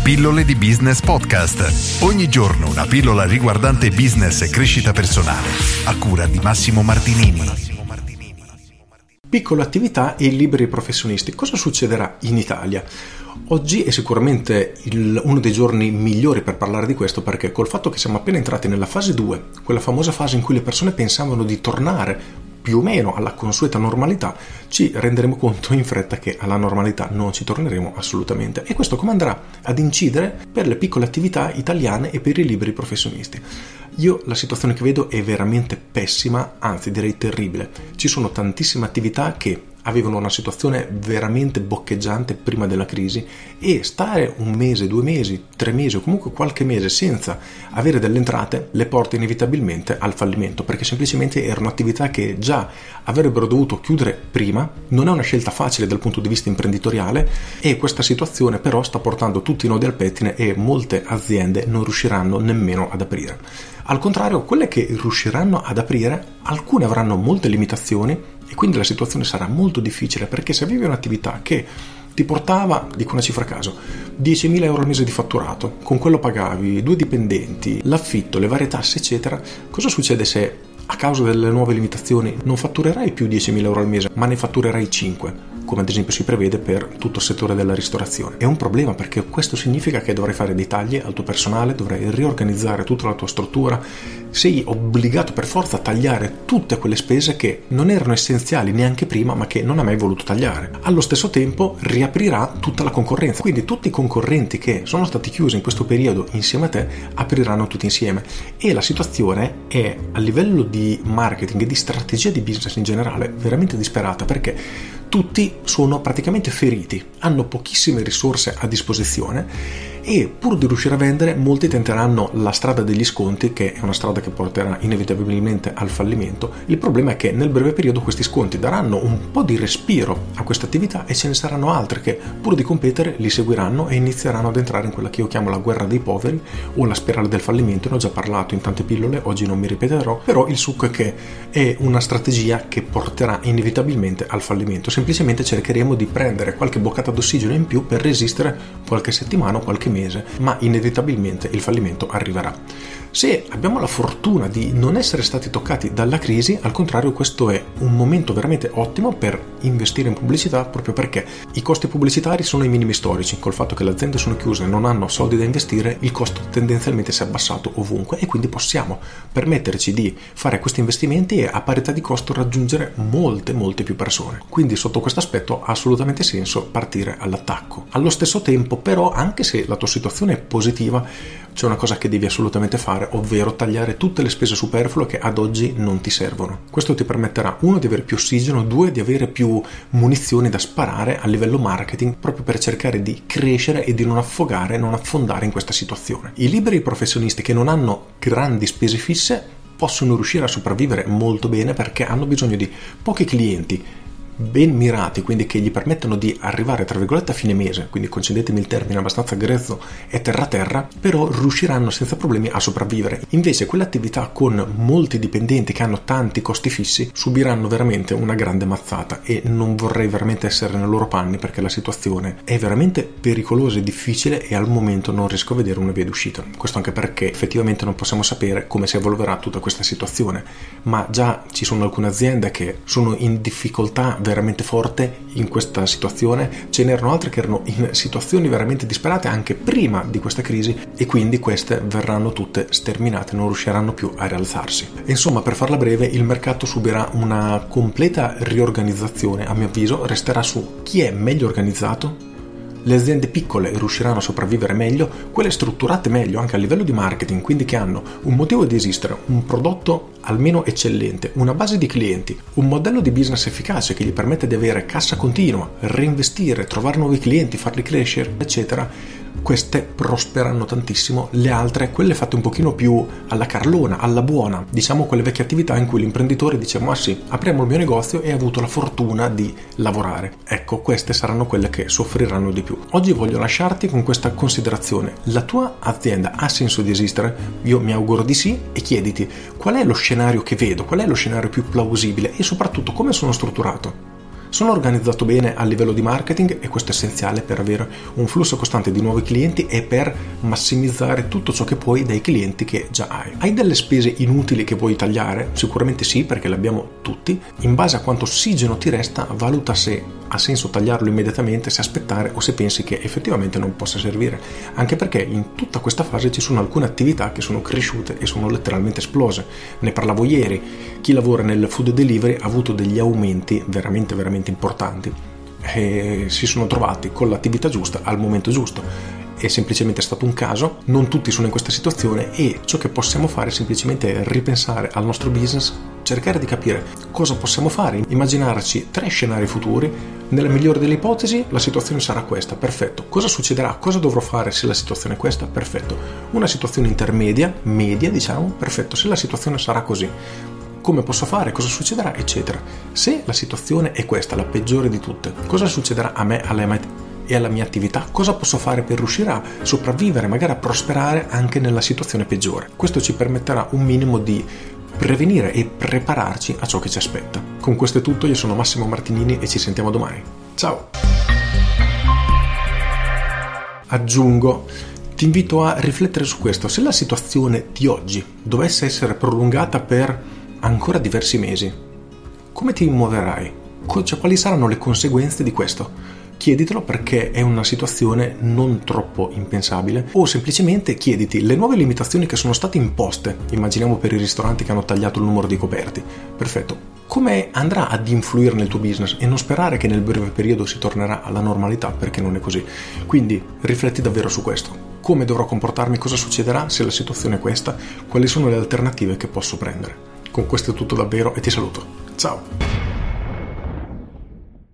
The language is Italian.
Pillole di Business Podcast. Ogni giorno una pillola riguardante business e crescita personale. A cura di Massimo Martinini. Piccole attività e liberi professionisti. Cosa succederà in Italia? Oggi è sicuramente uno dei giorni migliori per parlare di questo, perché col fatto che siamo appena entrati nella fase 2, quella famosa fase in cui le persone pensavano di tornare più o meno alla consueta normalità, ci renderemo conto in fretta che alla normalità non ci torneremo assolutamente. E questo come andrà ad incidere per le piccole attività italiane e per i liberi professionisti? Io la situazione che vedo è veramente pessima, anzi direi terribile. Ci sono tantissime attività che avevano una situazione veramente boccheggiante prima della crisi, e stare un mese, 2 mesi, 3 mesi o comunque qualche mese senza avere delle entrate le porta inevitabilmente al fallimento, perché semplicemente erano attività che già avrebbero dovuto chiudere prima. Non è una scelta facile dal punto di vista imprenditoriale, e questa situazione però sta portando tutti i nodi al pettine e molte aziende non riusciranno nemmeno ad aprire. Al contrario, quelle che riusciranno ad aprire, alcune avranno molte limitazioni e quindi la situazione sarà molto difficile, perché se avevi un'attività che ti portava, dico una cifra a caso, 10.000 euro al mese di fatturato, con quello pagavi 2 dipendenti, l'affitto, le varie tasse eccetera, cosa succede se a causa delle nuove limitazioni non fatturerai più 10.000 euro al mese, ma ne fatturerai 5? Come ad esempio si prevede per tutto il settore della ristorazione. È un problema, perché questo significa che dovrai fare dei tagli al tuo personale, dovrai riorganizzare tutta la tua struttura, sei obbligato per forza a tagliare tutte quelle spese che non erano essenziali neanche prima, ma che non hai mai voluto tagliare. Allo stesso tempo riaprirà tutta la concorrenza, quindi tutti i concorrenti che sono stati chiusi in questo periodo insieme a te apriranno tutti insieme, e la situazione è a livello di marketing e di strategia di business in generale veramente disperata, perché tutti sono praticamente feriti, hanno pochissime risorse a disposizione, e pur di riuscire a vendere molti tenteranno la strada degli sconti, che è una strada che porterà inevitabilmente al fallimento. Il problema è che nel breve periodo questi sconti daranno un po' di respiro a questa attività, e ce ne saranno altre che pur di competere li seguiranno e inizieranno ad entrare in quella che io chiamo la guerra dei poveri o la spirale del fallimento. Ne ho già parlato in tante pillole, oggi non mi ripeterò, però il succo è che è una strategia che porterà inevitabilmente al fallimento. Semplicemente cercheremo di prendere qualche boccata d'ossigeno in più per resistere qualche settimana o qualche mese, ma inevitabilmente il fallimento arriverà. Se abbiamo la fortuna di non essere stati toccati dalla crisi, al contrario, questo è un momento veramente ottimo per investire in pubblicità, proprio perché i costi pubblicitari sono ai minimi storici. Col fatto che le aziende sono chiuse e non hanno soldi da investire, il costo tendenzialmente si è abbassato ovunque, e quindi possiamo permetterci di fare questi investimenti e a parità di costo raggiungere molte più persone. Quindi sotto questo aspetto ha assolutamente senso partire all'attacco. Allo stesso tempo però, anche se la tua situazione è positiva, c'è una cosa che devi assolutamente fare, ovvero tagliare tutte le spese superflue che ad oggi non ti servono. Questo ti permetterà, 1, di avere più ossigeno, 2, di avere più munizioni da sparare a livello marketing, proprio per cercare di crescere e di non affogare, non affondare in questa situazione. I liberi professionisti che non hanno grandi spese fisse possono riuscire a sopravvivere molto bene, perché hanno bisogno di pochi clienti ben mirati, quindi che gli permettono di arrivare tra virgolette a fine mese, quindi concedetemi il termine abbastanza grezzo e terra, però riusciranno senza problemi a sopravvivere. Invece quelle attività con molti dipendenti che hanno tanti costi fissi subiranno veramente una grande mazzata, e non vorrei veramente essere nei loro panni, perché la situazione è veramente pericolosa e difficile, e al momento non riesco a vedere una via d'uscita. Questo anche perché effettivamente non possiamo sapere come si evolverà tutta questa situazione, ma già ci sono alcune aziende che sono in difficoltà veramente forte in questa situazione, ce n'erano altre che erano in situazioni veramente disperate anche prima di questa crisi, e quindi queste verranno tutte sterminate, non riusciranno più a rialzarsi. Insomma, per farla breve, il mercato subirà una completa riorganizzazione. A mio avviso resterà su chi è meglio organizzato. Le aziende piccole riusciranno a sopravvivere meglio, quelle strutturate meglio anche a livello di marketing, quindi che hanno un motivo di esistere, un prodotto almeno eccellente, una base di clienti, un modello di business efficace che gli permette di avere cassa continua, reinvestire, trovare nuovi clienti, farli crescere, eccetera. Queste prosperano tantissimo. Le altre, quelle fatte un pochino più alla carlona, alla buona, diciamo quelle vecchie attività in cui l'imprenditore dice: ma sì, apriamo il mio negozio, e ha avuto la fortuna di lavorare. Ecco, queste saranno quelle che soffriranno di più. Oggi voglio lasciarti con questa considerazione: la tua azienda ha senso di esistere? Io mi auguro di sì, e chiediti qual è lo scenario che vedo, qual è lo scenario più plausibile, e soprattutto come sono strutturato. Sono organizzato bene a livello di marketing, e questo è essenziale per avere un flusso costante di nuovi clienti e per massimizzare tutto ciò che puoi dai clienti che già hai. Hai delle spese inutili che vuoi tagliare? Sicuramente sì, perché le abbiamo tutti. In base a quanto ossigeno ti resta, valuta se ha senso tagliarlo immediatamente, se aspettare o se pensi che effettivamente non possa servire. Anche perché in tutta questa fase ci sono alcune attività che sono cresciute e sono letteralmente esplose. Ne parlavo ieri, chi lavora nel food delivery ha avuto degli aumenti veramente importanti e si sono trovati con l'attività giusta al momento giusto. È semplicemente stato un caso, non tutti sono in questa situazione, e ciò che possiamo fare è semplicemente ripensare al nostro business, cercare di capire cosa possiamo fare, immaginarci 3 scenari futuri. Nella migliore delle ipotesi la situazione sarà questa, perfetto. Cosa succederà? Cosa dovrò fare se la situazione è questa? Perfetto. Una situazione intermedia, media diciamo, perfetto. Se la situazione sarà così, come posso fare? Cosa succederà? Eccetera. Se la situazione è questa, la peggiore di tutte, cosa succederà a me, e alla mia attività? Cosa posso fare per riuscire a sopravvivere, magari a prosperare anche nella situazione peggiore? Questo ci permetterà un minimo di prevenire e prepararci a ciò che ci aspetta. Con questo è tutto, io sono Massimo Martinini e ci sentiamo domani. Ciao! Aggiungo, ti invito a riflettere su questo. Se la situazione di oggi dovesse essere prolungata per ancora diversi mesi, come ti muoverai? Cioè, quali saranno le conseguenze di questo? Chieditelo, perché è una situazione non troppo impensabile. O semplicemente chiediti le nuove limitazioni che sono state imposte, immaginiamo per i ristoranti che hanno tagliato il numero di coperti, perfetto, come andrà ad influire nel tuo business, e non sperare che nel breve periodo si tornerà alla normalità, perché non è così. Quindi rifletti davvero su questo: come dovrò comportarmi, cosa succederà se la situazione è questa, quali sono le alternative che posso prendere. Con questo è tutto davvero e ti saluto, ciao!